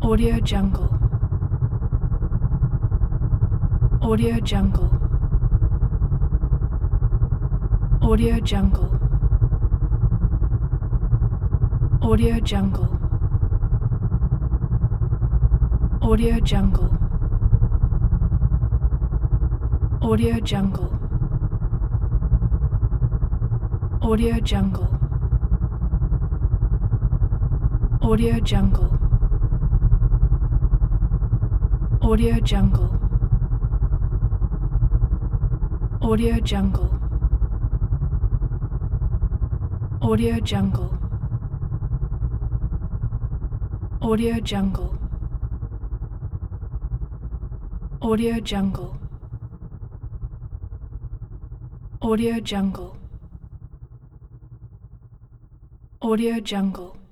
Audio Jungle. Audio Jungle. Audio Jungle. Audio Jungle. Audio Jungle. Audio Jungle. Audio Jungle. Audio Jungle. Audio Jungle. Audio Jungle. Audio Jungle. Audio Jungle. Audio Jungle. Audio Jungle. Audio Jungle.